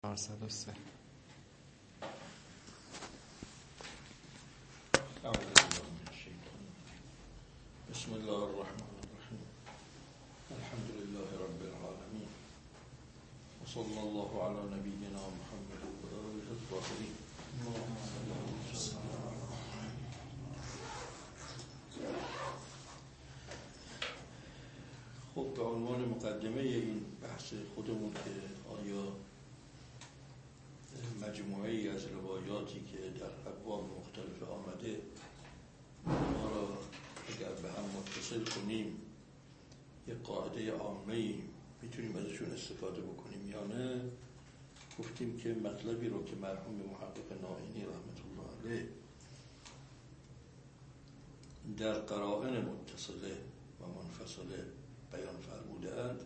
403. بسم الله الرحمن الرحیم. الحمد لله رب العالمین و صلی الله علی نبینا محمد و آله الطاهرین. خب به عنوان مقدمه این بحث خودمون که آیا مجموعه ای از روایاتی که در ابواب مختلف آمده ما را اگر به هم متصل کنیم یک قاعده عامه‌ای میتونیم ازشون استفاده بکنیم یا نه. گفتیم که مطلبی رو که مرحوم محقق نائینی رحمت الله علیه در قرائن متصله و منفصله بیان فرمودند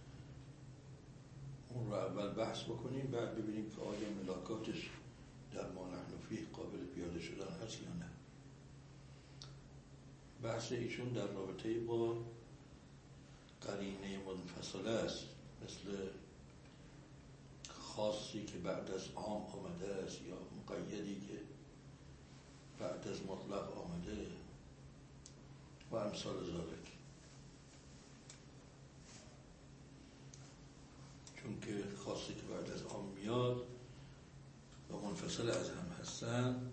اون رو اول بحث بکنیم، بعد ببینیم که آیا ملاکاتش در ما نحن فیه قابل پیاده شدن هست یا نه. بحث ایشون در رابطه با قرینه منفصله است، مثل خاصی که بعد از عام آمده است یا مقیدی که بعد از مطلق آمده و امثال ذالک. چون که خاصی که بعد از عام میاد و منفصل از هم هستن،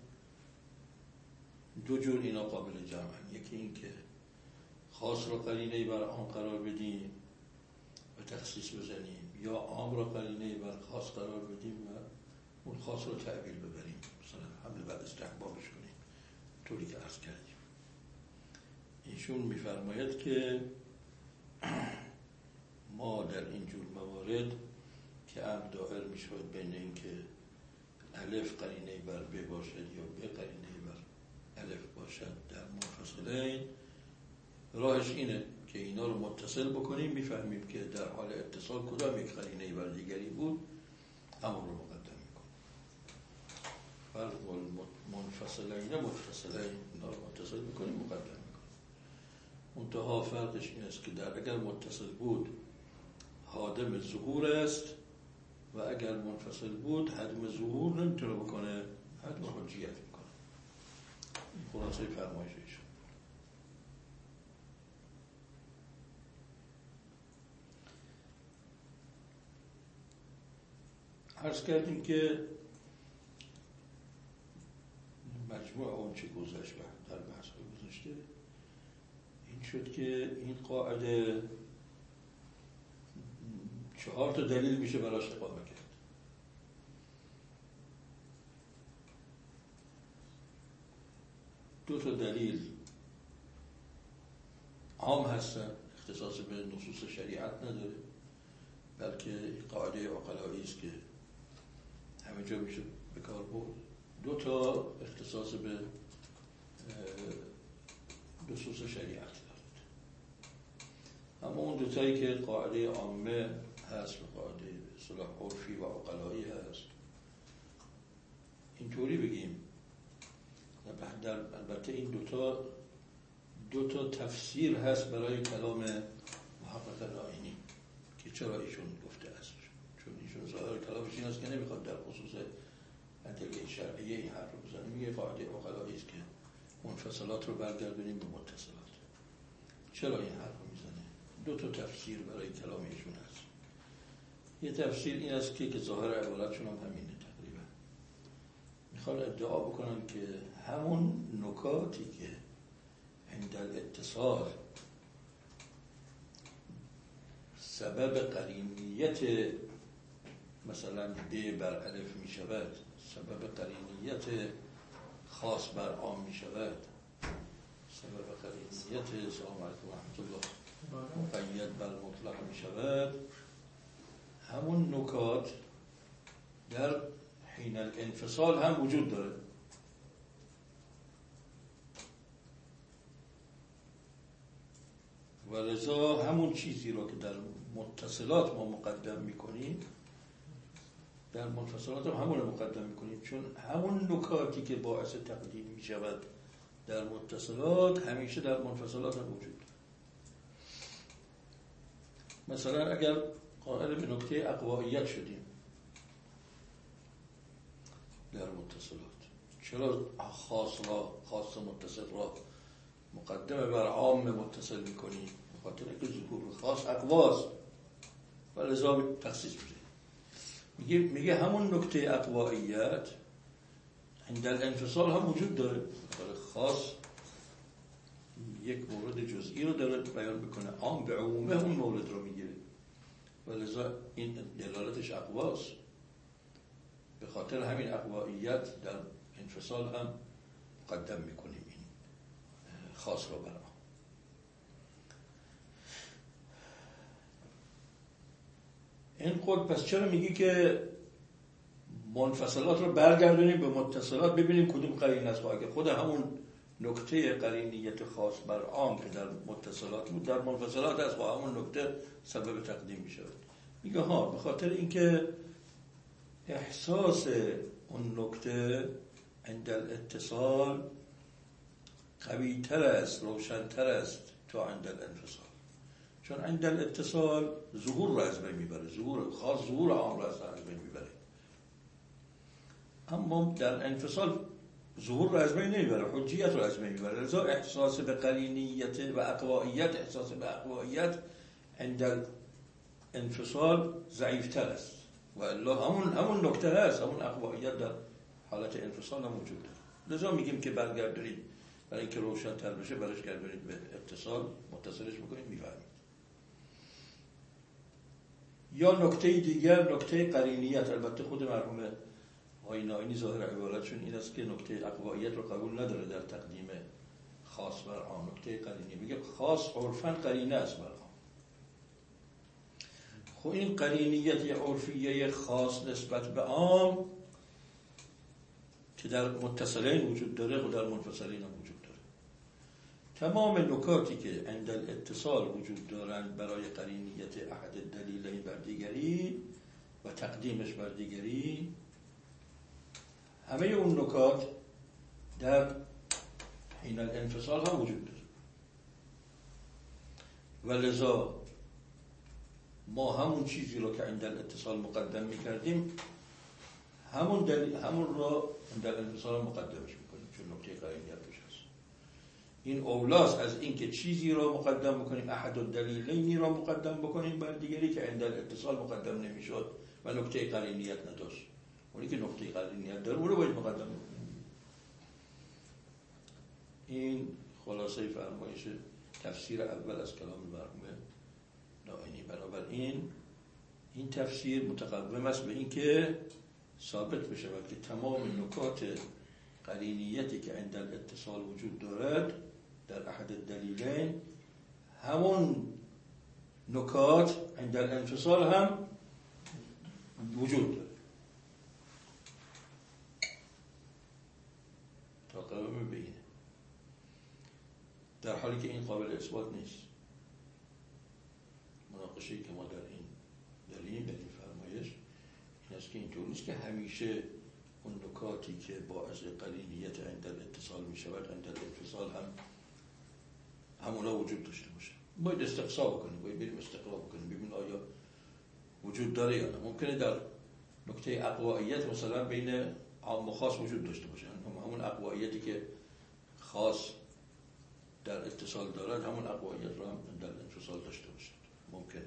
دو جور اینا قابل جمعن. یکی این که خاص را قرینه بر عام قرار بدیم و تخصیص بزنیم، یا عام را قرینه بر خاص قرار بدیم و اون خاص را تعبیل ببریم، مثلا حمل بعد استحبابش کنیم، طوری که عرض کردیم. ایشون میفرماید که ما در این جور موارد که امر دائر میشود بین این که الف قرینه بر ب باشد یا ب قرینه بر الف باشد در منفصلین، راهش اینه که اینا رو متصل بکنیم، میفهمیم که در حال اتصال کدام یک قرینه بر دیگری بود، امر رو مقدم میکنیم. فرق منفصلین متصلین، اینا رو متصل میکنیم مقدم میکنیم. منتها فرقش این است که در اگر متصل بود حادم ظهور است و اگر منفصل بود حدم ظهور نمیتونه بکنه، حدم حجیت میکنه. این خلاصه فرمایش ایشون. عرض کردیم که مجموع اون چه گذشت در بحث گذشته این شد که این قاعده 4 تا دلیل میشه براش اقامه کرد. دو تا دلیل عام هستن، اختصاص به نصوص شریعت نداره، بلکه قاعده عقلایی است که همه جا میشه به کار برد. 2 تا اختصاص به نصوص شریعت دارد. اما اون 2 تایی که قاعده عامه هست و قاعده اصطلاح عرفی و عقلایی هست، اینطوری بگیم البته این 2 تا تفسیر هست برای کلام محقق نائینی که چرا ایشون گفته است. چون ایشون ظاهر کلامش این است که نمیخواد در خصوص ادله شرعیه این حرف رو بزنه. میگه قاعده عقلایی است که منفصلات رو برگردونیم به متصلات. چرا این حرف رو میزنه؟ 2 تا تفسیر برای کلام ایشون هست. یه تفسیر این است که ظاهر عبارتشون هم همینه تقریبا. میخوان ادعا بکنن که همون نکاتی که عند الاتصال سبب قرینیت مثلا ب بر الف می شود، سبب قرینیت خاص بر عام می شود، سبب قرینیت سلام علیکم و رحمت الله مقید بر مطلق می شود، همون نکات در حین الانفصال هم وجود داره. و لذا همون چیزی رو که در متصلات ما مقدم میکنیم در منفصلات هم همون رو مقدم میکنیم، چون همون نکاتی که باعث تقدیم میشود در متصلات همیشه در منفصلات هم وجود داره. مثلا اگر قائل به نکته اقوائیت شدیم، متصلات. چرا خاص متصل را مقدمه بر عام متصل میکنی؟ بخاطر که ظهور خاص اقواست و لذا تخصیص میده. میگه همون نکته اقوائیت عند الانفصال هم وجود داره. خاص یک مورد جزئی رو داره بیان میکنه، عام به عمومه اون مورد رو میگیره و لذا این دلالتش اقواست. به خاطر همین اقوائیت در انفصال هم مقدم میکنیم این خاص رو برام. این قول پس چرا میگی که منفصلات رو برگردونیم به متصلات ببینیم کدوم قرینه است؟ اگه خود همون نکته قرینیت خاص بر عام که در متصلات بود در منفصلات است و همون نکته سبب تقدیم میشه. میگه ها به خاطر اینکه احساس اون نکته عند الاتصال قوی تر است، روشن تر است تا عند الانفصال. چون عند الاتصال ظهور را از بین میبره، ظهور خاص ظهور عام را از بین میبره، اما در انفصال ظهور را از بین نمیبره، حجیت را از بین میبره. لذا احساس به قرینیت و اقوائیت، احساس به اقوائیت عند انفصال ضعیفتر است و الا همون نکته هست، همون اقوائیت در حالت انفصال هم وجود داره. لذا میگیم که برگردونید برای اینکه روشن تر بشه برش گردونید به اتصال، متصلش بکنید میفهمید. یا نکته دیگر نکته قرینیت، البته خود مرحوم آقای نائینی ظاهر عبارتشون این است که نکته اقوائیت رو قبول نداره در تقدیم خاص بر عام. نکته قرینیه میگه خاص عرفاً قرینه است بر عام. خب این قرینیت یا عرفیه خاص نسبت به عام که در متصلین وجود داره و در منفصلین هم وجود داره. تمام نکاتی که عند الاتصال وجود دارند برای قرینیت احد الدلیلین بر دیگری و تقدیمش بر دیگری، همه اون نکات در حین الانفصال هم وجود داره و لذا ما همون چیزی رو که عند الاتصال مقدم می‌کردیم همون رو عند الانفصال مقدمش می‌کنیم، چون نکته قرینیت روش هست. این اولاست از اینکه چیزی رو مقدم بکنیم، احد الدلیلینی رو مقدم بکنیم بر دیگری که عند الاتصال مقدم نمی‌شد و نکته قرینیت نداشت. اونی که نکته قرینیت داره اون رو باید مقدم بکنیم. این خلاصه فرمایش تفسیر اول از کلام مرحوم نائینی. بنابراین این تفسیر متقوم است به اینکه ثابت بشه که تمام نکات قرینیتی که عند الاتصال وجود دارد در احد الدلیلین همون نکات عند الانفصال هم وجود داره. تا قرار ببینه در حالی که این قابل اثبات نیست. مناقشه‌ای که ما در این داریم در این فرمایش این است که اینطور نیست که همیشه اون نکاتی که باعث قرینیت عند الاتصال می شود عند الانفصال هم همونا وجود داشته باشه. باید استقصا بکنیم، باید بریم استقرا بکنیم ببینیم آیا وجود داره یا نه. ممکنه در نکته اقوائیت مثلا بین عام و خاص وجود داشته باشه، همون اقوائیتی که خاص در اتصال دارد همون اقوائیت رو هم در انفصال داشته باشه، ممکن.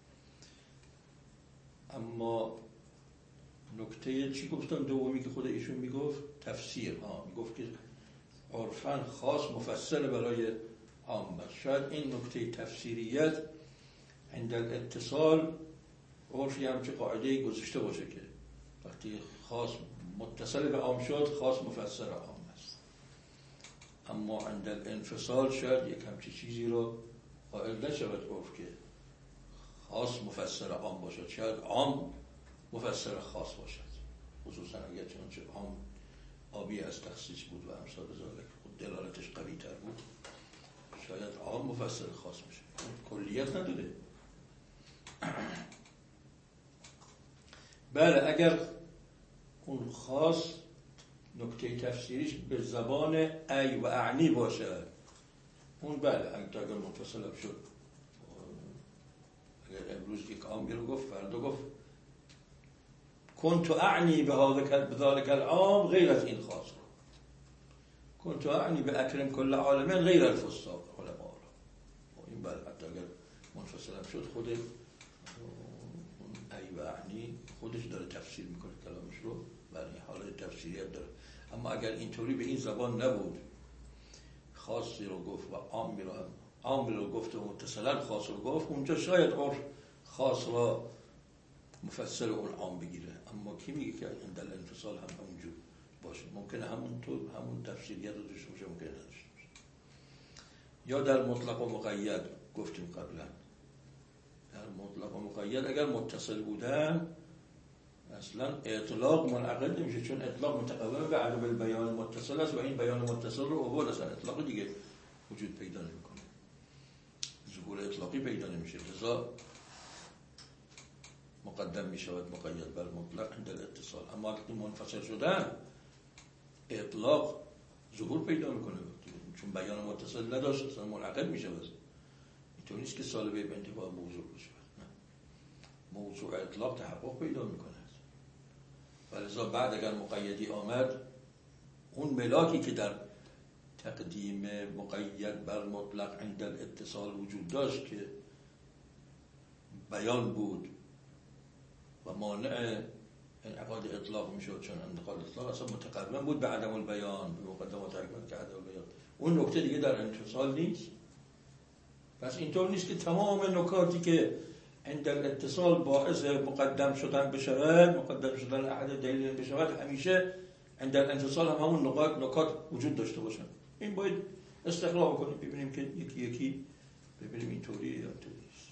اما نکته چی گفتم دومی که خود ایشون میگفت تفسیر، میگفت که عرفاً خاص مفصل برای عام. شاید این نکته تفسیریت عند الاتصال عرفی هم چه قاعده گذاشته باشه که وقتی خاص متصل به عام شد خاص مفسر عام است، اما عند الانفصال شاید یک همچی چیزی رو قائل نشود عرف که خاص مفسر عام باشد، شاید عام مفسر خاص باشد، خصوصا اگر چنانچه عام آبی از تخصیص بود و امثال ذالک خود دلالتش قوی تر بود، شاید عام مفسر خاص باشه، کلیت نداره. بله اگر اون خاص نکته تفسیریش به زبان ای و اعنی باشه اون بله اگر منفصل شد، اگر امروز یک عامی رو گفت فردا گفت كنت اعنی بذلك العام غیر از این خاص رو، كنت اعنی به اکرم کل عالمین غیر الفساق علما رو. این بعد حتی اگر منفصل هم شد خود ای و اعنی خودش داره تفسیر میکنه کلامش رو، برای حالت تفسیریت داره. اما اگر اینطوری به این زبان نبود، خاصی رو گفت و عامی رو گفت و متصلا خاص رو گفت، اونجا شاید عرف خاص را مفسر اون عام بگیره. اما کی میگه که این دل انفصال هم همونجور باشه؟ ممکنه همون تفسیریت رو داشته باشه، ممکنه نداشته باشه. یا در مطلق و مقید گفتیم قبلا، در مطلق و مقید اگر متصل بودن اصلا اطلاق منعقد نمیشه، چون اطلاق متقوم به عدم البیان متصل است و این بیان متصل رو اول اصلا اطلاق دیگه وجود پیدا نمیکنه، ظهور اطلاقی پیدا نمیشه، لذا مقدم میشود مقید بر مطلق عند الاتصال. اما وقتی منفصل شدن اطلاق ظهور پیدا میکنه، چون بیان متصل نداشت اصلا منعقد میشه. اینطور نیست که سالبه به انتفاع موضوع باشه، نه، موضوع اطلاق تحقق پیدا میکنه. ولذا بعد اگر مقیدی آمد، اون ملاکی که در تقدیم مقید بر مطلق عند الاتصال وجود داشت که بیان بود و مانع انعقاد اطلاق میشد، چون انعقاد اطلاق اصلا متقوم بود به عدم البیان، به مقدمات حکمت که عدم البیان، اون نکته دیگه در انفصال نیست. پس اینطور نیست که تمام نکاتی که عند الاتصال باعث مقدم شدن بشود، مقدم شدن احد دلیل بشود، همیشه عند الانفصال هم همون نکات وجود داشته باشن. این باید استقرا بکنیم، ببینیم که یکی یکی ببینیم اینطوری یا اینطوری نیست.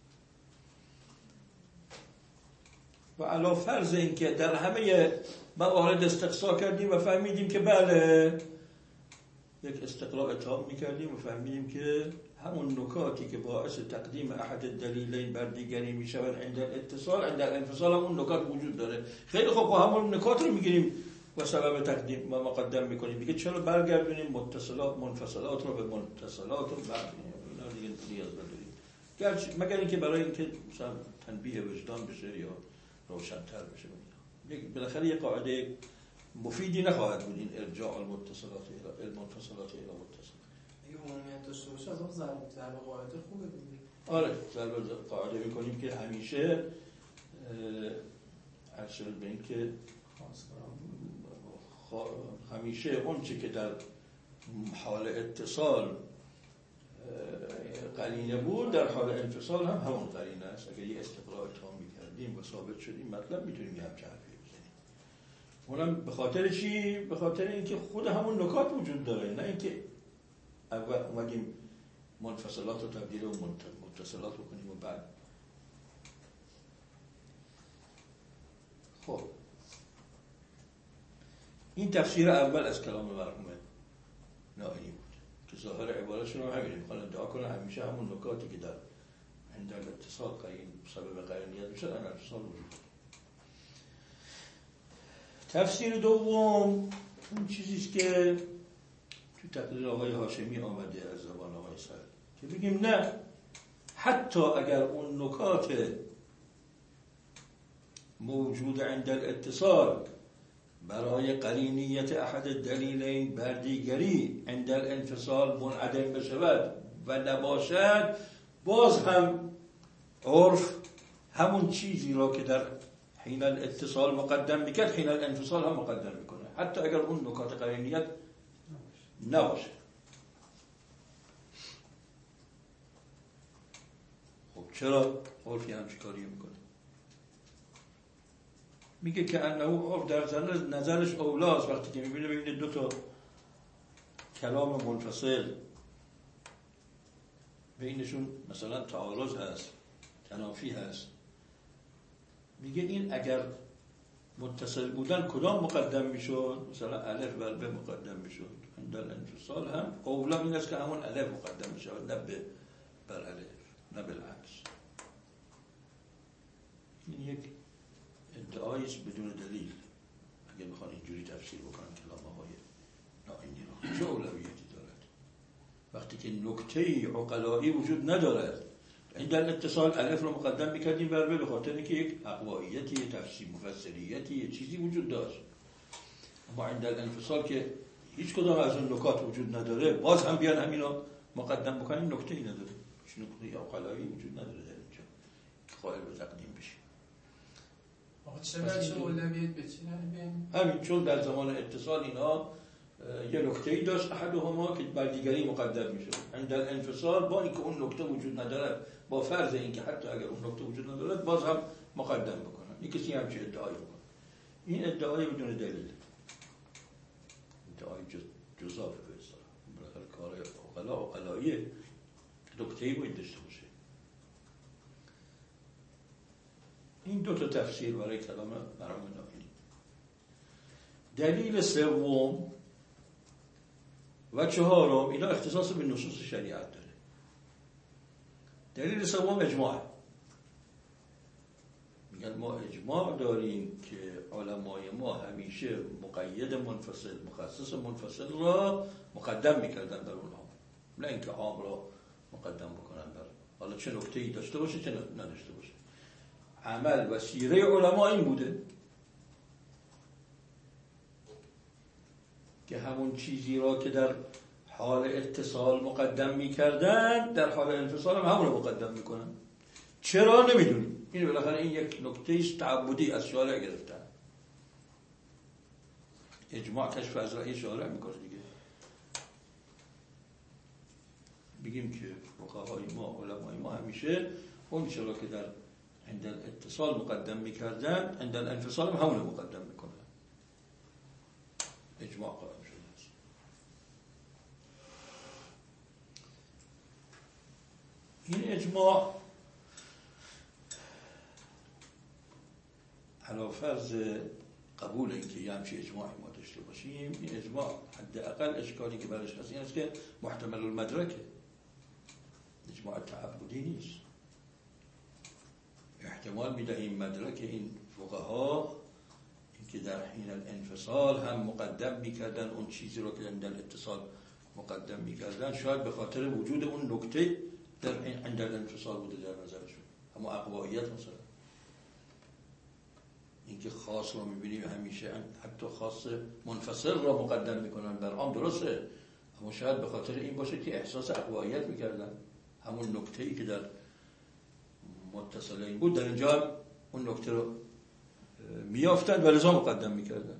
و علا فرض این که در همه موارد استقصا کردیم و فهمیدیم که بله، یک استقراء تام میکردیم و فهمیدیم که همون نکاتی که باعث تقدیم احد دلیلین بر دیگری میشود عند الاتصال، عند الانفصال هم اون نکات وجود داره. خیلی خوب، همون نکات رو میگیریم و سبب تقدیم و مقدم میکنیم. دیگه چرا برگردونیم متصلات منفصلات رو به متصلات رو اینا دیگه نیاز نداریم، گرچه مگر اینکه برای اینکه مثلا تنبیه وجدان بشه یا روشن‌تر بشه. بالاخره یه قاعده مفیدی نخواهد بود این ارجاع المتصلات الى المنفصلات الى متصل. اگه عمومیت داشته باشه از اون ضرب قاعده خوبه دیگه. آره، ضرب قاعده میکنیم که همیشه ارشد به این که همیشه اون چی که در حال اتصال قرینه بود در حال انفصال هم همون قرینه است. اگر یه استقراء تام میکردیم و ثابت شدیم مطلب، میتونیم یه همچه حرفی بزنیم. اونم به خاطر چی؟ به خاطر اینکه خود همون نکات وجود داره، نه اینکه اول اومدیم منفصلات رو تبدیل و متصلات بکنیم و بعد. خب این تفسیر اول از کلام مرحوم نائینی بود که ظاهر عبارتشون رو همینه، میخوان ادعا کنه همیشه همون نکاتی که در عند الاتصال قرین سبب قرینیت میشه در اتصال وجود. تفسیر دوم اون چیزیست که تو تقریر آقای هاشمی آمده از زبان آقای سعد که بگیم نه، حتی اگر اون نکات موجود عند الاتصال برای قرینیت احد دلیلین بر دیگری عند الانفصال منعدم بشود و نباشد، باز هم عرف همون چیزی را که در حین الاتصال مقدم میکرد حین الانفصال هم مقدم میکنه، حتی اگر اون نکات قرینیت نباشه. خب چرا عرفی همچی کاری میکنه؟ میگه که انه عرف در نظرش اولاست وقتی که میبینه ببینه دو تا کلام منفصل بینشون مثلا تعارض هست، تنافی هست، میگه این اگر متصل بودن کدام مقدم میشد؟ مثلا الف بر ب مقدم میشد. در انفصال هم اولا این است که همون الف مقدم میشود، نه ب بر الف، نه بالعکس. این یک ادعایش بدون دلیل. اگر بخوان اینجوری تفسیر بکنن کلام آقای نائینی را، چه اولویتی دارد؟ وقتی که نکته عقلایی وجود ندارد، عند الاتصال الف رو مقدم میکردیم بر به خاطر اینکه یک اقواییتی، تفسیر مفسریتی، یه چیزی وجود داشت. اما عند الانفصال که هیچ کدام از اون نکات وجود نداره، باز هم بیان همینا مقدم بکنیم، نکته ای نداره، هیچ نکته عقلایی وجود نداره در اینجا که قائل به تقدیم بشه. آقا چه بچه اولویت به چی ندیم؟ همین چون در زمان اتصال اینا یه نکته‌ای داشت احدهما که بر دیگری مقدم میشه. عند الانفصال با اینکه اون نکته وجود نداره، با فرض اینکه حتی اگر اون نکته وجود نداره باز هم مقدم بکنن. این کسی هم چه ادعایی بکنه. این ادعای بدون دلیل، ادعای جزافه به اصطلاح. بالاخره کار عقلاییه، نکته‌ای باید داشته باشه. این دو تا تفسیر برای کلام مرام نائینی. دلیل سوم و چهارم اینا اختصاص به نصوص شریعت داره. دلیل سوم اجماع. میگن ما اجماع داریم که علمای ما همیشه مقید منفصل، مخصص منفصل را مقدم میکردن بر اون عام، نه اینکه عام را مقدم بکنن بر حالا چه نکته‌ای داشته باشه چه نداشته باشه. عمل و سیره علما این بوده که همون چیزی را که در حال اتصال مقدم می‌کردن در حال انفصال هم همون رو مقدم می‌کنن. چرا نمی‌دونیم. این بالاخره این یک نکته است تعبدی از شارع گرفتن. اجماع کشف از رأی شارع می‌کنه دیگه. بگیم که فقهای ما، علمای ما همیشه اون چرا که در عند الاتصال مقدم می‌کردن عند الانفصال هم همون رو مقدم می‌کنن. اجماع قائم شده است. این اجماع علی فرض قبول اینکه یه همچین اجماعی ما داشته باشیم، این اجماع حداقل اشکالی که برش هست این است که محتمل المدرکه، اجماع تعبدی نیست. احتمال میدهیم مدرک این فقها که در حین الانفصال هم مقدم میکردن اون چیزی رو که عند الاتصال مقدم میکردن، شاید به خاطر وجود اون نکته در عند الانفصال بوده در نظرشون. اما اقواییت مثلا اینکه خاص رو میبینیم همیشه حتی خاص منفصل را مقدم میکنن بر عام، درسته، اما شاید به خاطر این باشه که احساس اقواییت میکردن، همون نکته‌ای که در متصلین بود در اینجا اون نکته رو میافتند و لذا مقدم میکردن.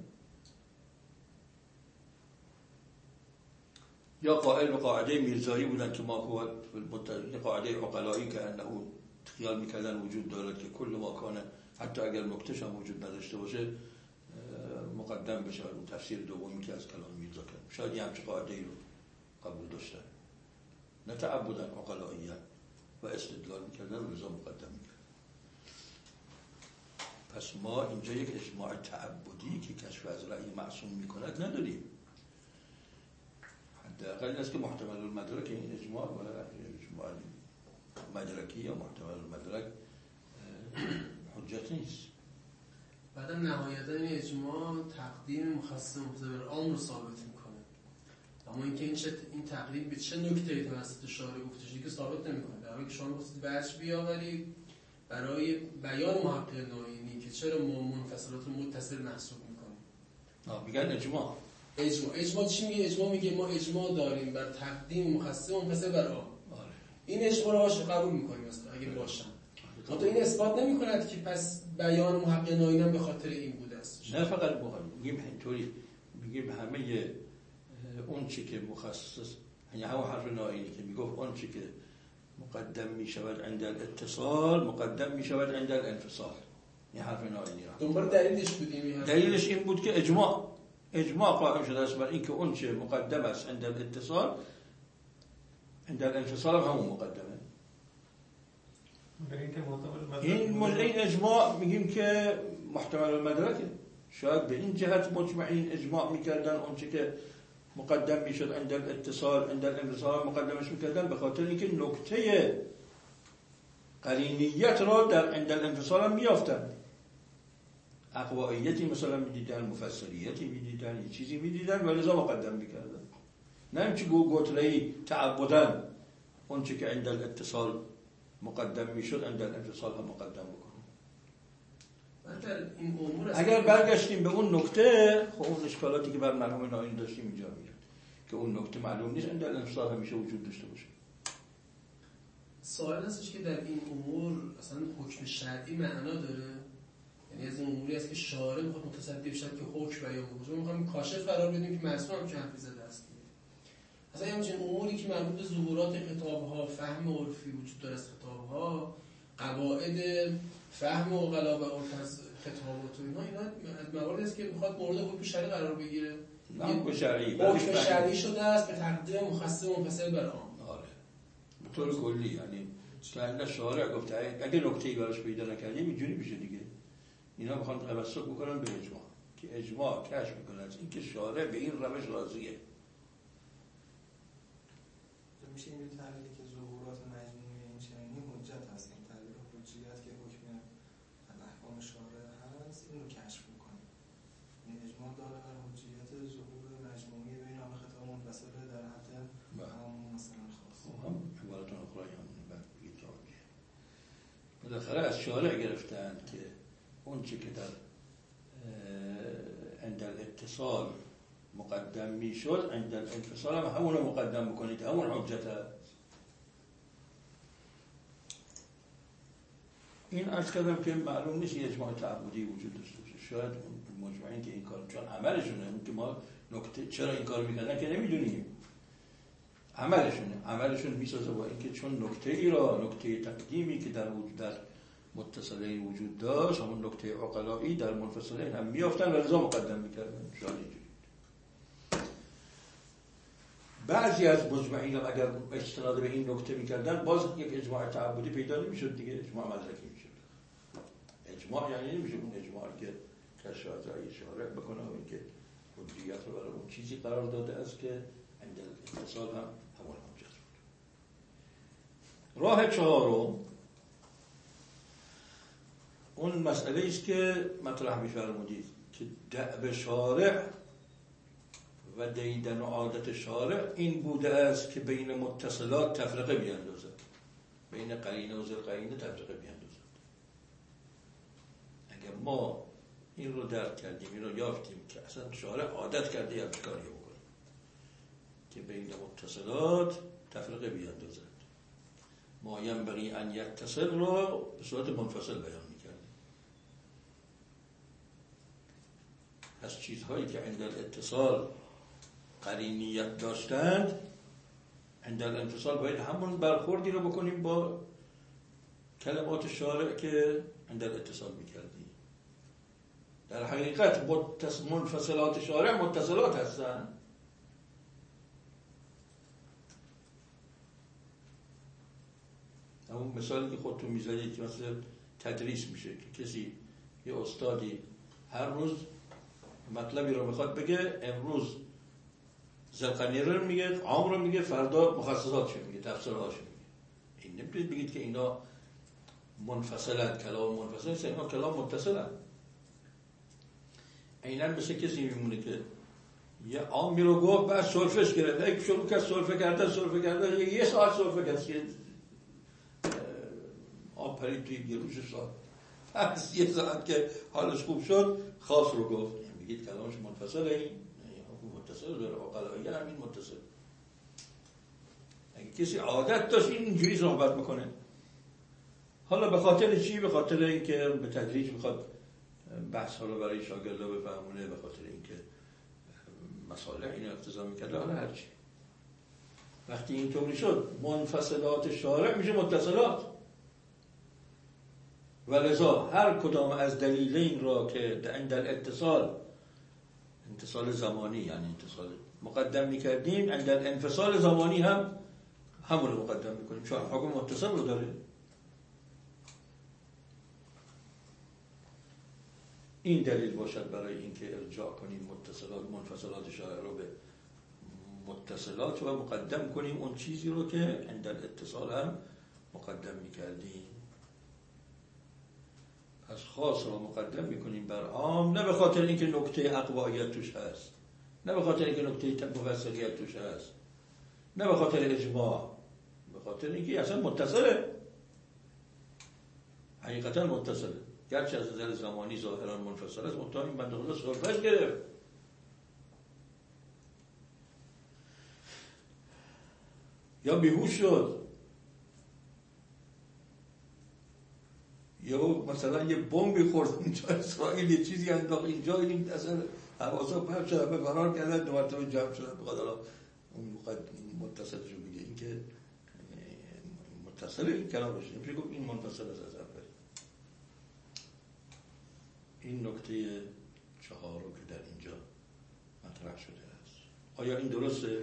یا قائل به قاعده میرزایی بودن که ما هو قاعده عقلایی که انه خیال میکردن وجود دارد که کل ما کانه حتی اگر نکتهش هم وجود نداشته باشه مقدم بشه. اون تفسیر دومی که از کلام میرزا کرد، شاید یه همچه قاعده ای رو قبول داشتن، نه تعبدن عقلایی‌اً و استدلال میکردن و لذا مقدم میکردن. پس ما اینجا یک اجماع تعبدی که کشف از رأی معصوم میکند نداریم. حداقل این است که محتمل المدرک این اجماع و اجماع مدرکی یا محتمل المدرک حجت نیست. بعدم نهایتا این اجماع تقدیم مخصص مقتضی عام رو ثابت میکنه، اما اینکه این تقدیم به چه نکته‌ای توسط شارع گفته شده که ثابت نمیکنه. در حالی که شما گفتید وجه بیاورید برای بیان محقق نائینی که چرا ما منفصلات رو متصل محسوب میکنیم. میگن اجماع چی میگه؟ اجماع میگه ما اجماع داریم بر تقدیم مخصص منفصل بر عام. این اجماع رو باشه قبول میکنیم مثلا اگه باشن. تو این اثبات نمی‌کند که پس بیان محقق نائینی به خاطر این بوده است. نه فقط میگیم اینطوری، میگیم همه اون چی که مخصص، یعنی همون حرف نائینی که میگفت اون چی که مقدم میشود عند الاتصال مقدم میشود عند الانفصال، این حرف نائینی را دنبال دلیلش بودیم. دلیلش این بود که اجماع قائم شده است بر اینکه اون چه مقدم است عند الاتصال عند الانفصال هم همون مقدمه. این اجماع میگیم که محتمل المدرکه. شاید به این جهت مجمعین اجماع میکردن اون چه که مقدم میشد عند الاتصال عند الانفصال مقدمش میکردن به خاطر اینکه نکته قرینیت را در عند الانفصال هم میافتن. اقواییتی مثلا میدیدن، مفسریتی میدیدن، یه چیزی میدیدن و لذا مقدم میکردن. نه اینکه گوتلهی تعبدن اون چه که عند الاتصال مقدم میشد عند الانفصال هم مقدم بکنیم. اگر برگشتیم به اون نکته، خب اون اشکالاتی که بر مرحوم ناینی داشتیم اینجا میاد که اون نکته معلوم نیست عند الانفصال همیشه وجود داشته باشه. سوال هستش که در این امور اصلا حکم شرعی معنا داره؟ یعنی از این اموری است که شارع میخواد متصدی بشه که حکم بیان بکنه. ما میخوایم کاشف قرار بدیم که معصوم هم که حرفی زده است. اصلا همچین اموری که مربوط به ظهورات خطاب‌ها، فهم عرفی وجود داره از خطاب‌ها، قواعد فهم و غلاب عرف از خطابات و اینا مواردی است که میخواد مورد حکم شرعی قرار بگیره. حکم شرعی حکم شرعی شده است به تقدیم مخصص منفصل بر عام. آره. به طور کلی یعنی که شارع گفته اگه نکته‌ای براش پیدا نکردیم اینجوری میشه دیگه. اینا میخوان توسط بکنن به اجماع که اجماع کشف میکنه از اینکه شارع به این روش راضیه. میشه این تعبیری که ظهورات مجموعی این چنینی حجت هست، این تعبیر حجیت که حکم احکام شارع هست اینو کشف میکنه. این اجماع داره بر حجیت ظهور مجموعی بین همه خطاب منفصل در حد هم مثلا خاص. هم عبارت اخرى هم بگید جامعه بالاخره از شارع گرفتن که اون چی که در عند الاتصال مقدم میشد عند الانفصال هم همونو مقدم بکنید، همون حجت هست. این عرض کردم که معلوم نیست اجماع تعبدی وجود داشته باشه. شاید مجمعین که این کار چون عملشونه، که ما نکته چرا این کار میکنن که نمیدونیم، عملشون میسازه با اینکه چون نکته تقدیمی که در متصلین وجود داشت، همون نکته عقلایی در منفصلین هم میافتن و رضا مقدم میکردن. شاید اینجوری بعضی از مجمعین هم اگر استناد به این نکته میکردن باز یک اجماع تعبدی پیدا نمیشد دیگه، اجماع مدرکی میشد. اجماع یعنی نمیشه اون اجماع که کشف از رأی شارع بکنه و اینکه حجیت رو برای اون چیزی قرار داده است که عند الاتصال هم همون حجت بود. راه چهارم اون مسئله است که مطرح می‌فرمودید که دأب شارع و دیدن و عادت شارع این بوده است که بین متصلات تفرقه بیاندازد، بین قرینه و ذوالقرینه تفرقه بیاندازد. اگر ما این رو درک کردیم، این رو یافتیم که اصلا شارع عادت کرده یا کاری بکنه که بین متصلات تفرقه بیاندازد، ما ینبغی ان یتصل رو به صورت منفصل بیان می‌کردیم. از چیزهایی که عند الاتصال قرینیت داشتند عند الانفصال باید همون برخوردی رو بکنیم با کلمات شارع که عند الاتصال می‌کردیم. در حقیقت منفصلات شارع متصلات هستند. همون مثالی که خودتون می‌زدید که مثلا تدریس میشه که کسی یه استادی هر روز مطلبی رو میخواد بگه، امروز ذوالقرنین رو میگه، عام رو میگه، فردا مخصصاتش میگه، تفسیرهاش میگه. این نمیتونید بگید که اینا منفصلن، کلام منفصل نیست، اینا کلام متصلن. عیناً مثل کسی میمونه که یه عامی رو گفت بعد سرفش گرفت، یک شروع کرد سرفه کردن یه ساعت سرفه کرد که آب پرید توی گلوش ساعت، پس یه ساعت که حالش خوب شد خاص رو گفت. میگید کلامش منفصله، این متصل داره، عقلایی هم این متصل. اگه کسی عادت داشت اینجوری صحبت میکنه، حالا به خاطر چی؟ به خاطر اینکه به تدریج میخواد بحث ها رو برای شاگردا بفهمونه، به خاطر اینکه مصالح اینو اقتضا میکرده، حالا هرچی. وقتی اینطوری شد منفصلات شارع میشه متصلات، و لذا هر کدام از دلیلین را که عند الاتصال، اتصال زمانی یعنی اتصال مقدم میکردیم، عند الانفصال زمانی هم همون رو مقدم میکنیم، چون حکم متصل رو داره. این دلیل باشد برای اینکه ارجاع کنیم متصلات منفصلات شارع رو به متصلات و مقدم کنیم اون چیزی رو که عند الاتصال هم مقدم میکردیم. پس خاص رو مقدم میکنیم بر عام، نه به خاطر اینکه نکته اقوایت توش هست، نه به خاطر اینکه نکته مفصلیت توش هست، نه به خاطر اجماع، به خاطر اینکه اصلا متصله. حقیقتا متصله، گرچه از نظر زمانی ظاهرا منفصل است، منتها این بنده خدا سرفش گرفت. یا بیهوش شد، یا مثلا یه بمبی خورد اینجا، اسرائیل یه چیزی انداخت اینجا، این اصلا حواسا پرت شد، همه فرار کردن، دو مرتبه جمع شدن. بخواد حالا اون متصلش رو بگه، این که متصله این کلام باشه، نمیشه گفت این منفصل از اول. این نکته چهارم که در اینجا مطرح شده است. آیا این درسته؟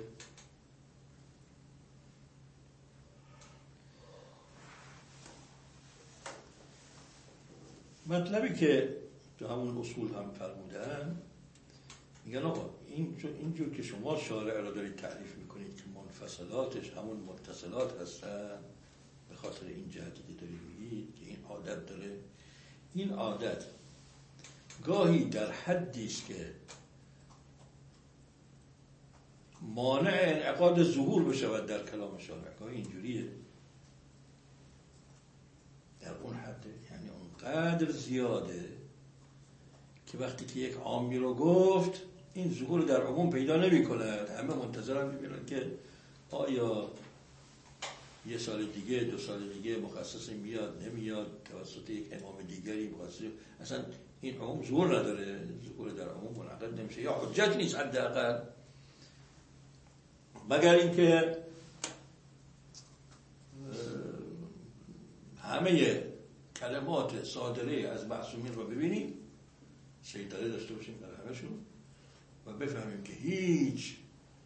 مطلبی که تو همون اصول هم فرمودن، میگن آقا اینجور که شما شارع را دارید تعریف میکنید که منفصلاتش همون متصلات هستن، به خاطر این جهتی که دارید میگید که این عادت داره، این عادت گاهی در حدی است که مانع انعقاد ظهور بشود در کلام شارع، گاهی اینجوریه، در اون حد، یعنی اونقدر زیاده که وقتی که یک عامی رو گفت این ظهور در عموم پیدا نمی کند. همه منتظرن ببینن که آیا یه سال دیگه، 2 سال دیگه مخصصی میاد نمیاد توسط یک امام دیگری مخصص، اصلا این عموم ظهور نداره، ظهور در عموم منعقد نمیشه یا حجت نیست حداقل، مگر اینکه همه کلمات صادره از معصومین رو ببینیم، سیطره داشته باشیم در همشون و بفهمیم که هیچ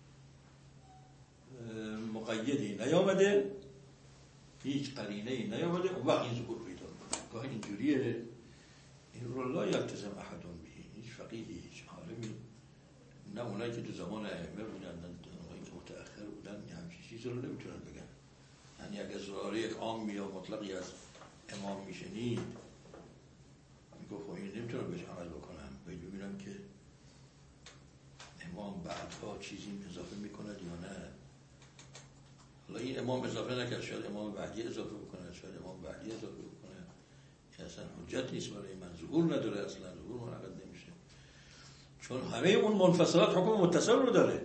مقیدی نیامده، هیچ قرینه‌ای نیامده، اون وقت این ظهور پیدا می‌کنه. گاهی اینجوریه، این رو لا یلتزم احد به، هیچ فقیهی، هیچ عالمی، نه اونایی که تو زمان ائمه بودن، نه اونایی که متأخر بودن، همچین چیزی رو نمیتونن بگن. یعنی اگه زراره یک عامی یا مطلقی از امام میشنید، میگفت این نمیتونم بهش عمل بکنم، باید ببینم که امام بعدها چیزی اضافه میکند یا نه. حالا این امام اضافه نکرد، شاید امام بعدی اضافه بکنه، شاید امام بعدی اضافه بکنه، که اصلا حجت نیست برای من، ظهور نداره، اصلا ظهور منعقد نمیشه، چون همه اون منفصلات حکم متصل رو داره.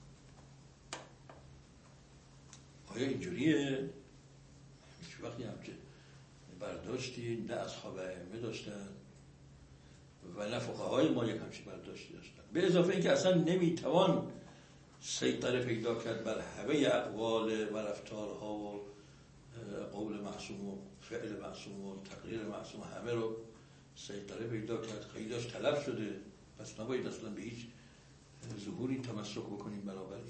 آیا اینجوریه؟ هیچ وقتی همچه برداشتی نه اصحاب ائمه داشتن و نه فقهای ما یک همچه برداشتی داشتن، به اضافه اینکه اصلا نمیتوان سیطره پیدا کرد بر همه اقوال و رفتارها و قول معصوم و فعل معصوم و تقریر معصوم، همه رو سیطره پیدا کرد، خیلیش طلب شده، پس نباید اصلا به هیچ ظهوری تمسک بکنیم. بنابراین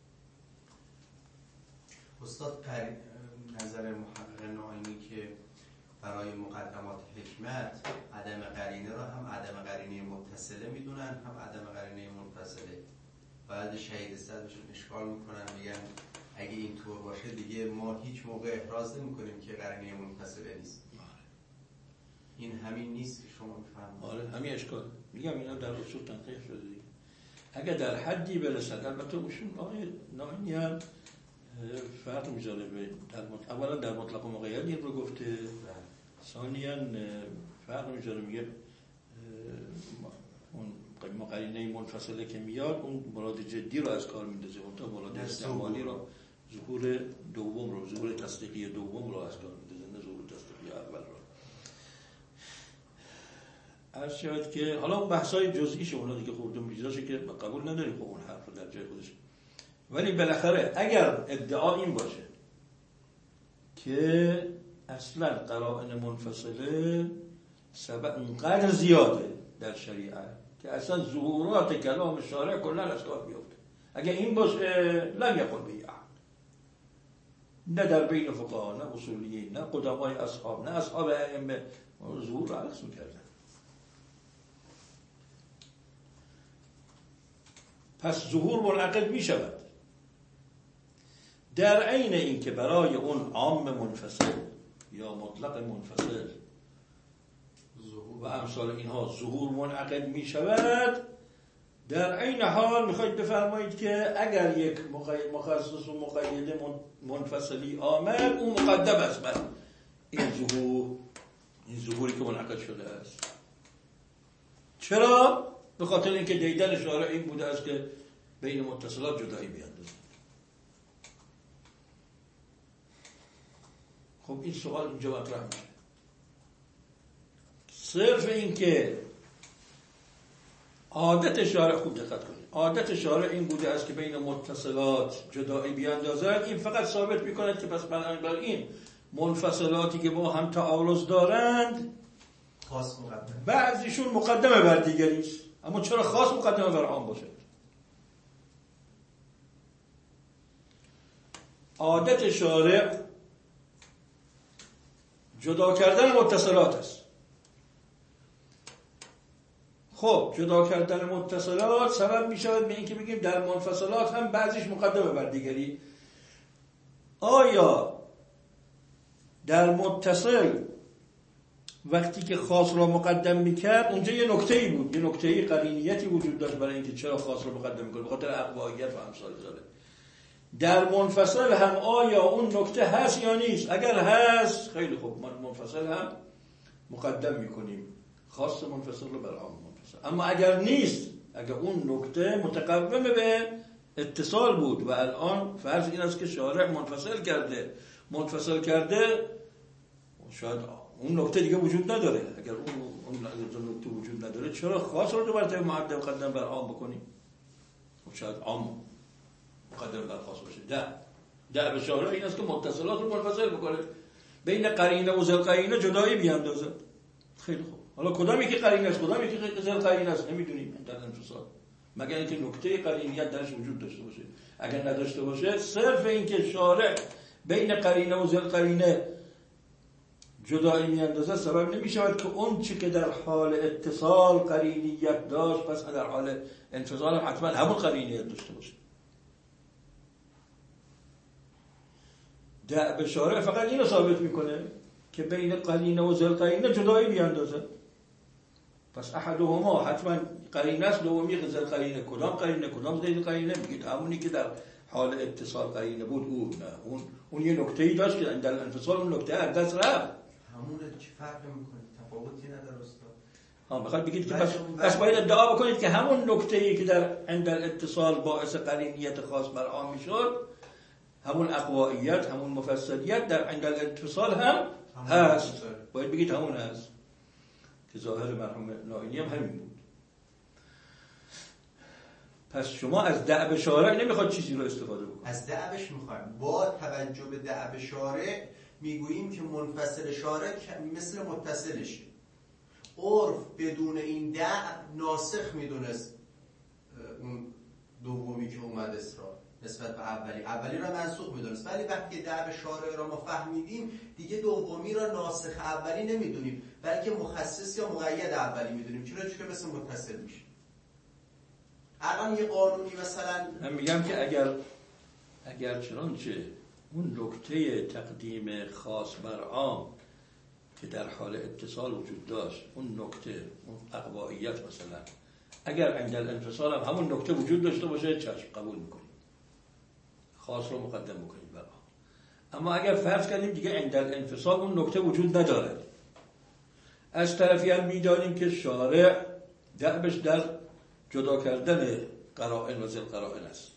استاد نظر محقق ناینی که برای مقدمات حکمت عدم قرینه را هم عدم قرینه متصله میدونن، هم عدم قرینه منفصله. بعد شهید صدرشون اشکال میکنن، میگن اگه اینطور باشه دیگه ما هیچ موقع احراز نمیکنیم که قرینه منفصله نیست. این همین نیست که شما میفرمایید. آره همین اشکال، میگم اینا در اصول تنقیح شده دیگه. اگه در حدی برسد، البته اوشون ناینی هم فرق میذاره اولا در مطلق و مقید این رو گفته، ثانیاً فرق میذاره، میگه اون قرینه منفصله که میاد اون مراد جدی رو از کار میندازه، اون مراد استعمالی رو، ظهور دوم رو، ظهور تصدیقی دوم رو از کار میندازه، نه ظهور تصدیقی اول رو. عرض شد که حالا اون بحثای جزئیش اونا دیگه خوردم بیزاشه که قبول نداریم، خب اون حرف رو در جای خودش، ولی بالاخره اگر ادعا این باشه که اصلا قرائن منفصله سبب اونقدر زیاده در شریعت که اصلا ظهورات کلام شارع کلا از کار بیفته، اگر این باشه لم یقل به احد، نه در بین فقها، نه اصولیین، نه قدمای اصحاب، نه اصحاب ائمه ظهور رو عکس می‌کردن. پس ظهور منعقد می‌شود، در عین این که برای اون عام منفصل یا مطلق منفصل و امثال اینها ظهور منعقد می شود، در عین حال میخواید بفرمایید که اگر یک مخصص و مقید منفصلی آمد اون مقدم است بر این ظهور، این ظهوری که منعقد شده است. چرا؟ به خاطر اینکه دیدن شارع این بوده است که بین متصلات جدایی بیاندازد. خب این سوال اینجا مطرح میشه. صرف این که عادت شارع، خوب دقت کنید، عادت شارع این بوده است که بین متصلات جدایی بیاندازد، این فقط ثابت میکند که پس بنابراین منفصلاتی که با هم تعارض دارند خاص مقدم، بعضیشون مقدمه بر دیگری است. اما چرا خاص مقدمه بر عام باشه؟ عادت شارع جدا کردن متصلات است. خب جدا کردن متصلات سبب می شود به اینکه بگیم در منفصلات هم بعضیش مقدمه بر دیگری. آیا در متصل وقتی که خاص را مقدم میکرد اونجا یه نکته‌ای بود، یه نکته‌ای قرینیتی وجود داشت برای اینکه چرا خاص را مقدم میکنه، به خاطر اقواییت و امثال ذلک. در منفصل هم آیا اون نکته هست یا نیست؟ اگر هست خیلی خوب، منفصل هم مقدم میکنیم خاص منفصل رو بر عام منفصل. اما اگر نیست، اگر اون نکته متقوم به اتصال بود و الان فرض این است که شارع منفصل کرده شاید اون نکته دیگه وجود نداره. اگر اون نکته وجود نداره چرا خاص رو برای مقدم بر عام بکنیم؟ شاید عام مقدم بر خاص باشه. ده به شارع این است که متصلات رو منفصل بکنه، بین قرینه و ذل قرینه جدایی بیاندازه. خیلی خوب، حالا کدامی که قرینه است کدامی که ذل قرینه است نمیدونیم در انفصال، مگر اینکه نکته قرینیت درش وجود داشته باشه. اگر نداشته باشه، صرف این که شارع بین قرینه و ذل قرینه جدایی میاندازه سبب نمیشود که اون چی که در حال اتصال قرینیت داشت پس در حال انفصال هم حتما همون قرینیت داشته باشه. به شارع فقط اینو ثابت میکنه که بین قرینه و ذل قرینه جدایی بیاندازه. پس احدهما حتما قرینه است، دومی ذل قرینه. کدام قرینه کدام ذل قرینه؟ میگید همونی که در حال اتصال قرینه بود. اون یه نکته‌ای داشت که در انفصال اون نکته از دست رفت. همون چه فرق میکنه؟ تفاوتی نداره استاد. بخاطر بگید که پس باید ادعا بکنید که همون نکته‌ای که در اتصال باعث قرینیت خاص بر عام میشد، همون اقوائیت، همون مفصلیت در انفصال هم هست. باید بگید همون هست که ظاهر مرحوم نائینی هم همین بود. پس شما از دعب شارع نمیخواد چیزی رو استفاده بکنید. از دعبش میخوایم. با توجه به دعب شارع میگوییم که منفصل شارع مثل متصلشه. عرف بدون این دعب ناسخ میدونست اون دومی که اومد اسرار نسبت به اولی را منسوخ میدونست، ولی وقتی دعب شارع را ما فهمیدیم دیگه دومی را ناسخ اولی نمیدونیم، بلکه مخصص یا مقید اولی میدونیم. چرا؟ چون مثل متصل میشه. الان یه قانونی مثلا من میگم که اگر چنانچه اون نکته تقدیم خاص بر عام که در حال اتصال وجود داشت، اون نکته، اون اقوائیت مثلا، اگر عند الانفصال هم همون نکته وجود داشته باشه، چشم قبول میکنیم، خاص رو مقدم میکنیم بر عام. اما اگر فرض کردیم دیگه عند الانفصال اون نکته وجود نداره، از طرفی هم میدانیم که شارع دعبش در جدا کردن قرائن و ذل قرائن است.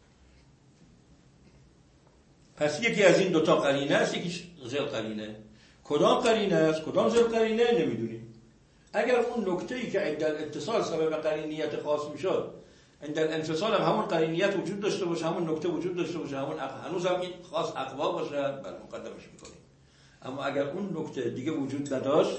پس یکی از این دوتا قرینه است، یکی ذل قرینه. کدام قرینه است کدام ذل قرینه نمیدونیم. اگر اون نکته‌ای که عند الاتصال سبب قرینیت خاص میشد، عند الانفصال هم همون قرینیت وجود داشته باشه، همون نکته وجود داشته باشه، همون هنوز هم این خاص اقوا باشه، بر مقدمش میکنیم. اما اگر اون نکته دیگه وجود نداشت،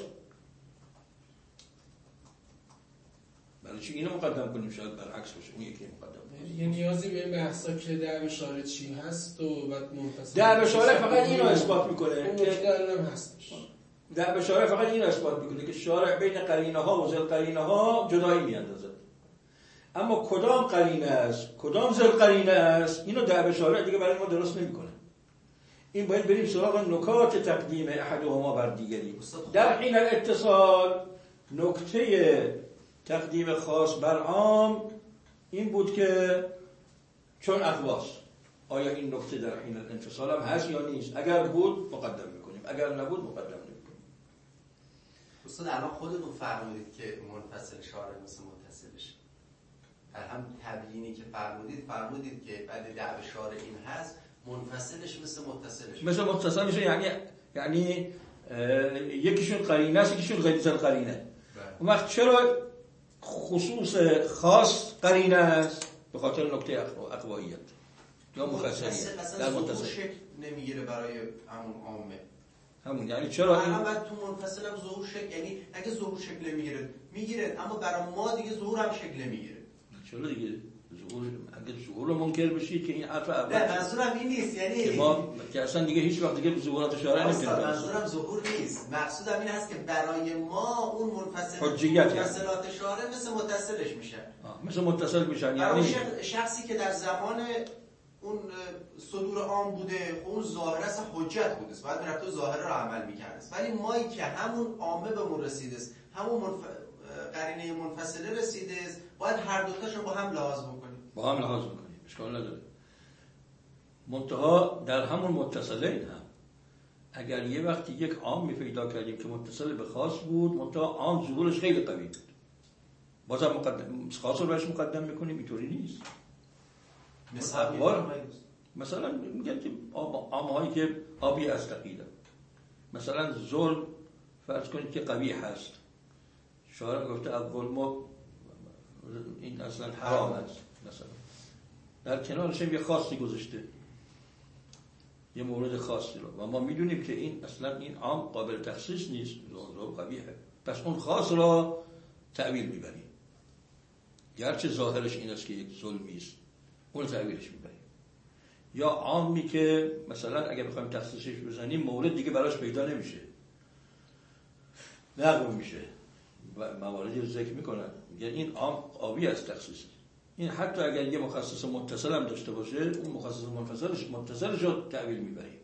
برای چی اینو مقدم کنیم؟ شاید برعکس باشه، اون یکی مقدم کنیم. یه نیازی به این بحثا که دعب شارع چی هست و بعد منفصل. دعب شارع فقط اینو اثبات میکنه اون نکته الان هستش. دعب شارع فقط اینو اثبات میکنه که شارع بین قرینه ها و ذل قرینه ها جدایی میاندازه. اما کدام قرینه است کدام ذل قرینه است، اینو دعب شارع دیگه برای ما درست نمیکنه. این باید بریم سراغ نکات تقدیم احدهما بر دیگری. در حین الاتصال نکته تقدیم خاص بر عام این بود که چون اقواست، آیا این نکته در حین الانفصال هم هست یا نیست؟ اگر بود مقدم میکنیم، اگر نبود مقدم نمیکنیم. استاد الان خودتون فرمودید که منفصل شارع مثل متصلش، در هم تبیینی که فرمودید که بعد دعو شارع این هست، منفصلش مثل متصلش مثل متصل میشه، یعنی یکیشون قرینه است یکیشون غیر قرینه. اون وقت چرا خصوص خاص قرینه است؟ به خاطر نکته اقواییت یا مخصصیت. در متصل شکل نمیگیره برای همون عامه، همون یعنی چرا این بعد تو منفصل هم ظهور شکل، یعنی اگه ظهور شکل میگیره اما برای ما دیگه ظهور هم شکل نمیگیره. چرا دیگه اگه ظهور رو منکر بشید که این حرف اول نه منظورم این نیست، یعنی که ما که اصلا دیگه هیچ وقت دیگه ظهورات شارع نمیتونیم. منظورم ظهور نیست، مقصودم این هست که برای ما اون منفصلات شارع مثل متصلش میشن. مثل متصل میشن، یعنی شخصی که در زمان اون صدور عام بوده، اون ظاهر است حجت بوده است، بعد میرفت ظاهر رو عمل میکرده است. ولی مایی که همون عامه بهمون رسیده است، همون قرینه منفصله رسیده است، باید هر دوتاشو با هم لحاظ بکنیم. اشکال نداره. منتها در همون متصلین هم اگر یه وقتی یک عام پیدا کردیم که متصل به خاص بود، منتها آن ظهورش خیلی قوی بود، بازم خاص رو برش مقدم میکنیم؟ اینطوری نیست. مثلا میگن که عامهایی که آبی از تقییده، مثلا ظلم فرض کنید که قوی هست، شارع گفته الظلم این اصلا حرام است، مثلا در کنارش یه خاصی گذاشته، یه مورد خاصی رو، و ما میدونیم که این اصلا این عام قابل تخصیص نیست، ظلم قویه، پس اون خاص را تعویل میبریم، گرچه ظاهرش این است که یک ظلمی است، اون تعویلش میبریم. یا عامی که مثلا اگه بخوایم تخصیصش بزنیم مورد دیگه براش پیدا نمیشه، لغو میشه، مواردی رو ذکر میکنن، میگن این عام قوی از تخصیص. این حتی اگر یه مخصص متصل هم داشته باشه، اون مخصص متصلش رو تعویل میبریم.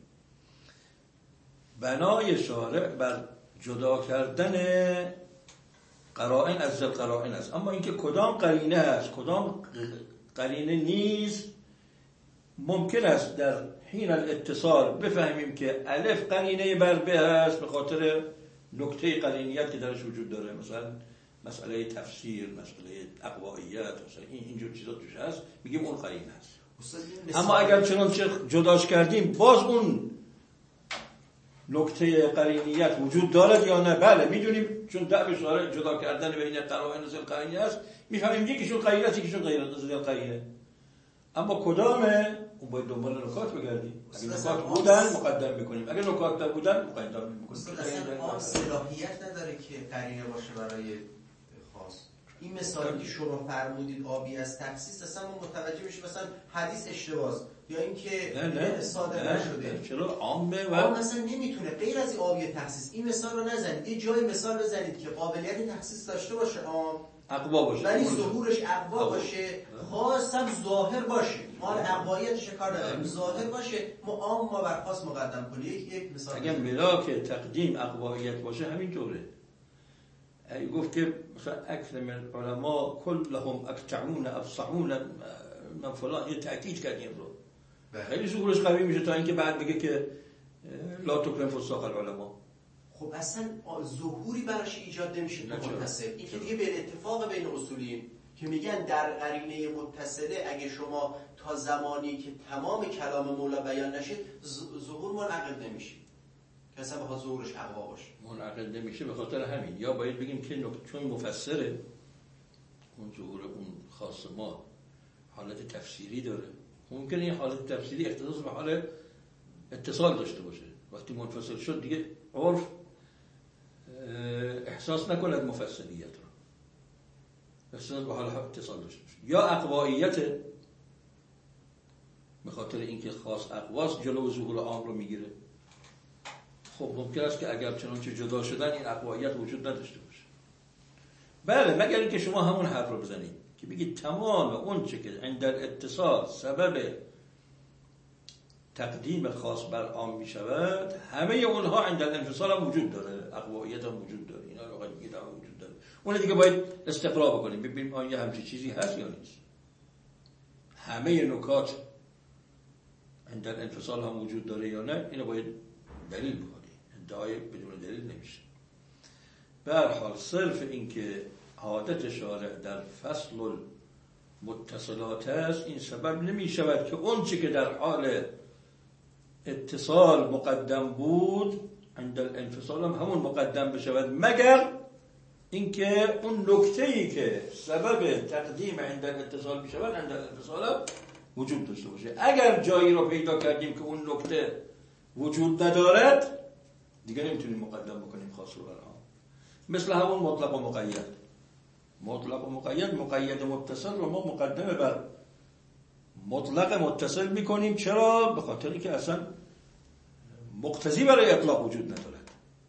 بنای شارع بر جدا کردن قرائن از ذل قرائن است، اما اینکه کدام قرینه است کدام قرینه نیست، ممکن است در حین الاتصال بفهمیم که الف قرینه بر به است به خاطر نکته قرینیت که درش وجود داره، مثلا مسئله تفسیر، مسئله اقواییت، مثلا اینجور چیزا توش هست، میگیم اون قرینه است. اما اگر چنانچه جداش کردیم باز اون نکته قرینیت وجود دارد یا نه؟ بله میدونیم، چون دعو شارع جدا کردن بین قرائن و ذل قرینه است، میفهمیم یکیشون قرینه است یکیشون غیر ذل قرینه. اما کدامه؟ اون باید دنبال نکات بگردیم. اگه نکات بودن مقدم میکنیم، اگه نکات نبودن مقدم میکنیم. اصلا عام صلاحیت نداره که قرینه باشه برای خاص. این مثالی که شما فرمودید آبی از تخصیص، اصلا ما متوجه میشیم مثلا حدیث اشتباهه یا اینکه صادر نشده. چرا عامه و عام مثلا نمیتونه غیر از آبی تخصیص. این مثال رو نزنید، یه جای مثال بزنید که قابلیت تخصیص داشته باشه، عام اقوا باشه، ولی ظهورش اقوا باشه، خاص هم ظاهر باشه. ما اقوایتش کار نداریم، ظاهر باشه، ما عام ما بر خاص مقدم کنیم. یک مثال اگه ملاک تقدیم اقوایت باشه همینطوره. ای گفت که مثلا اکثر من علما کلهم اکتعون افصعون من فلان، یه تأکید کردیم رو خیلی ظهورش قوی میشه تا اینکه بعد بگه که لا تکرم فساق العلما. خب اصلا ظهوری براش ایجاد نمیشه تو متصل. این که دیگه به اتفاق بین اصولین که میگن در قرینه متصله اگه شما تا زمانی که تمام کلام مولا بیان نشه ظهور منعقد نمیشه، که اصلا بخواد ظهورش اقوا باشه منعقد نمیشه. به خاطر همین یا باید بگیم که چون مفسره اون ظهور اون خاص ما حالت تفسیری داره، ممکنه این حالت تفسیری اختصاص به حال اتصال داشته باشه. وقتی منفصل شد دیگه عرف احساس نکند مفصلیت رو، احساس به حال اتصال داشته باشه. یا اقواییت، به خاطر اینکه خاص اقواس جلو ظهور عام رو میگیره. خب ممکن است که اگر چنانچه جدا شدن این اقواییت وجود نداشته باشه. بله، مگر اینکه شما همون حرف رو بزنید که بگید تمام اون چه که عند الاتصال سبب تقدیم خاص بر عام می شود، همه اونها عند الانفصال هم وجود داره، اقواییت هم وجود داره، اینا رو باید بگید هم وجود داره. اون دیگه باید استقرا بکنیم ببینیم آیا همچین چیزی هست یا نیست. همه نکات عند الانفصال هم وجود داره یا نه، اینو باید دلیل بکنیم. ادعای بدون دلیل نمیشه. به هر حال صرف این که عادت شارع در فصل المتصلات است این سبب نمی شود که اون چی که در حال اتصال مقدم بود عند الانفصال هم همون مقدم بشود، مگر اینکه اون نکته‌ای که سبب تقدیم عند الاتصال بشود عند الانفصال هم وجود داشته باشه. اگر جایی رو پیدا کردیم که اون نکته وجود ندارد دیگه نمیتونیم مقدم بکنیم خاص رو بر عام. مثل همون مطلق و مقید. مطلق و مقید، مقید متصل رو ما مقدمه بر مطلق متصل میکنیم. چرا؟ به خاطری که اصلا مقتضی برای اطلاق وجود ندارد،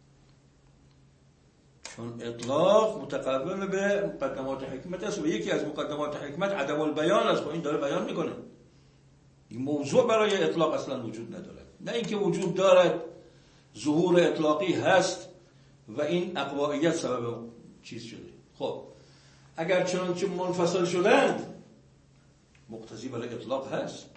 چون اطلاق متقوم به مقدمات حکمت است و یکی از مقدمات حکمت عدم البیان است و این داره بیان میکنه. این موضوع برای اطلاق اصلا وجود ندارد، نه اینکه وجود دارد ظهور اطلاقی هست و این اقوائیت سبب چیز شده. خب اگر چنانچه منفصل شدند مقتضی برای اطلاق هست،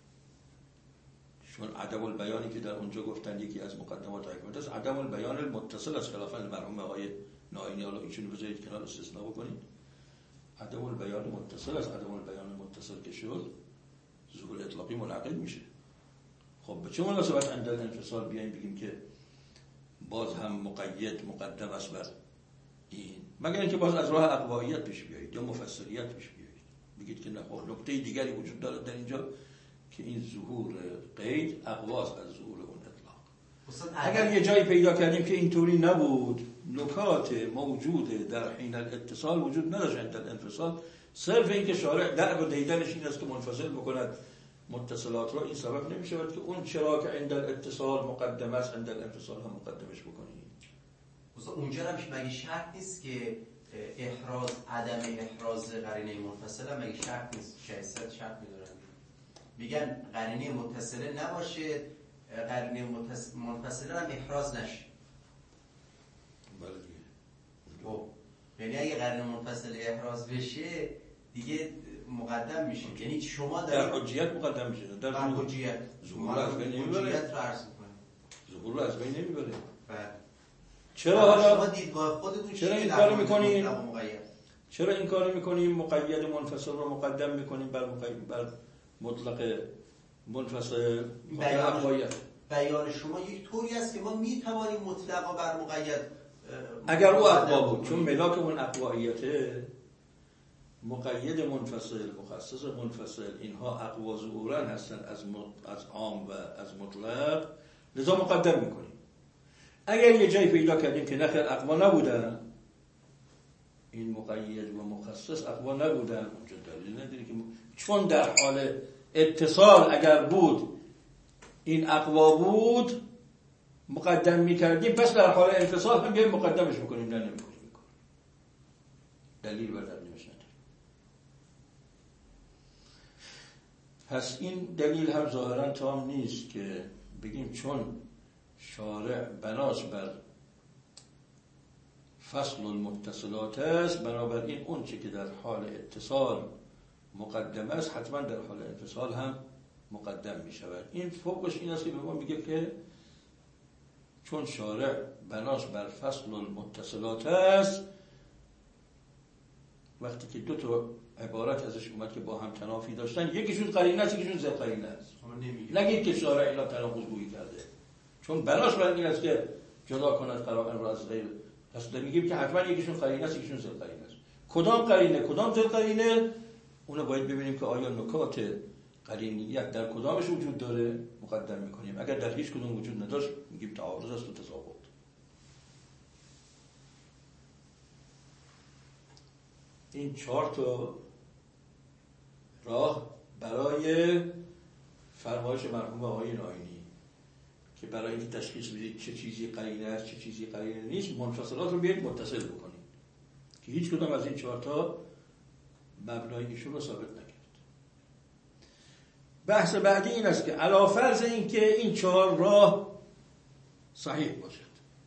چون عدم البیانی که در اونجا گفتن یکی از مقدمات حکمت است عدم البیان المتصل است، خلافاً مرحوم آقای ناینی. حالا ایشونو بذارید کنار استثناء بکنید. عدم البیان متصل است، عدم البیان متصل که شد ظهور اطلاقی منعقد میشه. خب به چه مناسبت عند الانفصال بیایم بگیم که باز هم مقید مقدم است بر این، مگر اینکه باز از راه اقوائیت پیش بیایید یا مفصلیت پیش بیایید بگید که نه نکته دیگری وجود دارد در اینجا که این ظهور قید اقواس از ظهور اون اطلاق. اگر یه جایی پیدا کردیم که اینطوری نبود، نکات موجوده در حین الاتصال وجود نداشت عند الانفصال، صرف این که شارع دعو دیدنش این است که منفصل بکند متصلات رو، این سبب نمی شود که اون چرا که عند الاتصال مقدم است عند الانفصال هم مقدمش بکنیم. اونجا هم مگه شرط نیست که احراز عدم احراز قرینه منفصله؟ مگه شرط نیست؟ شرط می‌دارن میگن قرینه متصله نباشه، قرینه منفصله هم احراز نشه. بله دیگه. خب یعنی اگه قرینه منفصله احراز بشه دیگه مقدم میشه، یعنی شما در حجیت مقدم میشه، در حجیت ظهور از بین نمیبره، حجیت رو عرض می‌کنه، ظهور رو از بین نمیبره. بله. چرا حالا شما دیدگاه خودتون چرا این کارو میکنیم؟ چرا این کارو میکنیم؟ مقید منفصل رو مقدم میکنیم بر مطلق منفصل. بیان شما یک طوری است که ما میتوانیم مطلقا بر مقید اگر او اقوا بود، چون ملاک اون اقوائیته مقید منفصل، مخصص منفصل، اینها اقوا ظهورا هستن از عام و از مطلق، لذا مقدم میکنیم. اگر یه جایی پیدا کردیم که نخیر اقوا نبودن، این مقید و مخصص اقوا نبودن، اونجا دلیل نداری که چون در حال اتصال اگر بود این اقوا بود مقدم میکردیم، پس در حال انفصال هم بیایم مقدمش بکنیم. نه نمیکنیم. دلیل بر تقدیمش نداریم. پس این دلیل هم ظاهرا تام نیست که بگیم چون شارع بناس بر فصل المتصلات است، بنابراین اون چی که در حال اتصال مقدم است حتما در حال انفصال هم مقدم می شود. این فوقش این است که به ما میگه که چون شارع بناس بر فصل المتصلات است، وقتی که دو تا عبارت ازش اومد که با هم تنافی داشتن، یکیشون قرینه است یکیشون ضد قرینه است، نگید که شارع اینا تناقض گویی کرده، چون بناس بر این است که جدا کند قرائن را از غیر. پس میگیم که حتما یکیشون قرینه است یکیشون ضد قرینه است. کدام قرینه کدام ضد قرینه، اونو باید ببینیم که آیا نکات قرینیت در کدامش وجود داره، مقدم میکنیم. اگر در هیچ کدوم وجود نداشت میگیم تعارض است و تضاد. این 4 تا راه برای فرمایش مرحوم آقای ناینی که برای اینکه تشخیص بدید چه چیزی قرینه است چه چیزی قرینه نیست، منفصلات رو بیاید متصل بکنید که هیچ کدوم از این 4 تا مبنای ایشون رو ثابت نکرد. بحث بعدی این است که علی فرض این که این 4 راه صحیح باشد،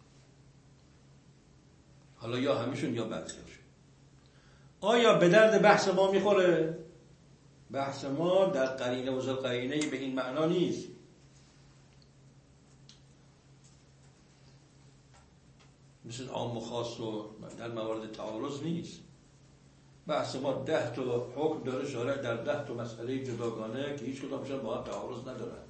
حالا یا همیشون یا بعضیشون، آیا به درد بحث ما میخوره؟ بحث ما در قرینه و ضد قرینه به این معنا نیست. مثل عام و خاص و در موارد تعارض نیست. بحث ما 10 تا حکم داره شارع در 10 تا مسئله جداگانه که هیچ کدامشون با هم تعارض ندارن.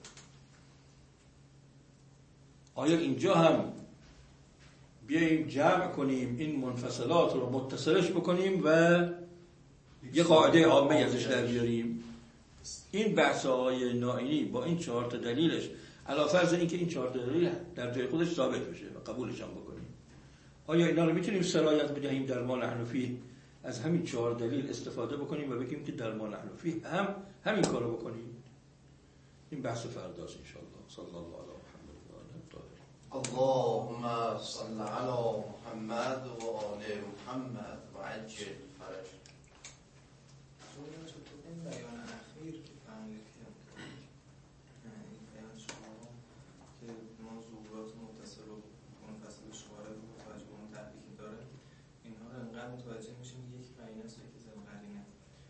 آیا اینجا هم بیاییم جمع کنیم این منفصلات رو متصلش بکنیم و یه قاعده عامه ازش در بیاریم؟ این بحث آقای نائینی با این 4 تا دلیلش علاوه فرض این که این 4 تا دلیل در جای خودش ثابت بشه و قبولش هم بکنیم، آیا اینا رو میتونیم سرایت بدهیم در ما نحن فیه، از همین 4 دلیل استفاده بکنیم و بگیم که در ما نحن فیه هم همین کارو بکنیم؟ این بحث فرداست ان شاء الله. صلی الله علی محمد و آله الطاهرین. اللهم صل علی محمد و آل محمد و عجل فرج. این بیان اخیر که فهمید که این بیان شما که ما ظهورات متصل و منفصل شماره رو متوجه به اون تحقیقی داره، اینها رو انقدر متوجه میشیم که یک قرینه است و یکی ضمن قرینه.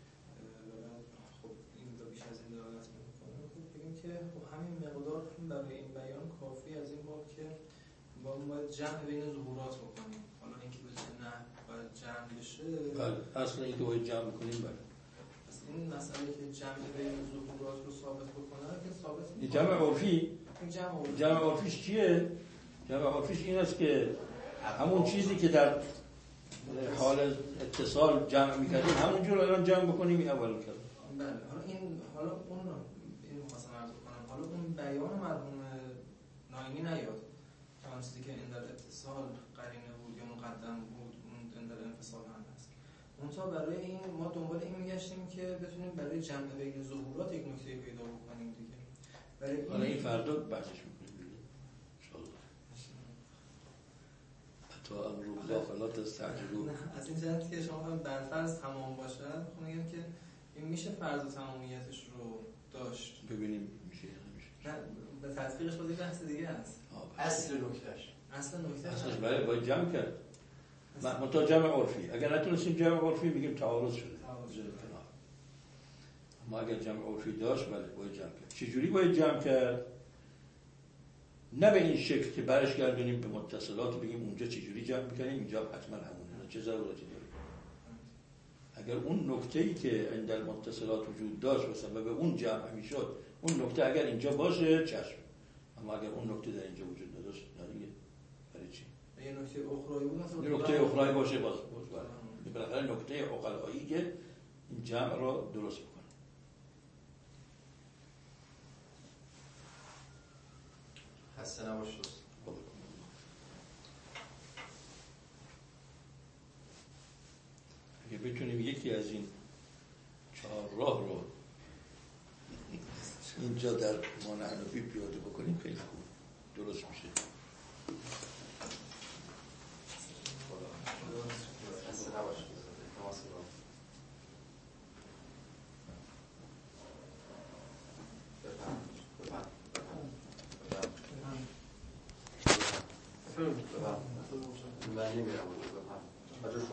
خب این رو بیش از این دلالت میکنه. خب بگیم که خب همین مقدار برای این بیان کافی از این باب که باید جمع بین ظهورات بکنیم. حالا اینکه به نه باید جمع بشه، بله اصلا اینکه باید جمع کنیم. بله این مسئله که جمع بین ظهورات رو ثابت بکنه که ثابت می‌کنه. جمع عرفی، جمع عرفیش چیه؟ جمع عرفیش این است که همون چیزی که در حال اتصال جمع می‌کردیم همونجور الان جمع بکنیم. این اول کردم. بله. حالا اون اینو خواستم عرض کنم. حالا اون بیان مرحوم نائینی نیاد. اون چیزی که این در اتصال قرینه بود یا مقدم بود، اون در انفصال هم هست. منتها برای این ما دنبال این میگشتیم که بتونیم برای جمع بین ظهورات یک نکته پیدا بکنیم دیگه. برای این فردا بحثش می‌کنیم دیگه ان شاء الله. تا امر الله فلا تستعجلوا. از این جهت که شما هم در فرض تمام باشه، خب میگم که این میشه فرض و تمامیتش رو داشت. ببینیم میشه یا نمیشه. نه به تطبیقش خود بحث دیگه است. اصل نکتهش اصلش برای باید جمع کرد. منتها جمع عرفی. اگر نتونستیم جمع عرفی میگیم تعارض شده. اما اگر جمع عرفی داشت بله باید جمع کرد. چجوری باید جمع کرد؟ نه به این شکل که برش گردونیم به متصلات و بگیم اونجا چجوری جمع میکنیم اینجا حتما همونه. چه ضرورتی داره؟ اگر اون نکته‌ای که عند المتصلات وجود داشت و سبب اون جمع میشد، اون نکته اگر اینجا باشه چشم. اما اگر اون نکته در اینجا وجود نداشت نه دیگه. برای چی؟ یه نکته اخرایی بود مثلا یه نکته اخرایی باشه باز بله. بالاخره نکته عقلایی که این جمع رو درست بکنه. خسته نباشید. اگه بتونیم یکی از این 4 راه رو اینجا در مانعنفی پیاده بکنیم خیلی خوب درست میشه. خسته نباشید. من نمیرم.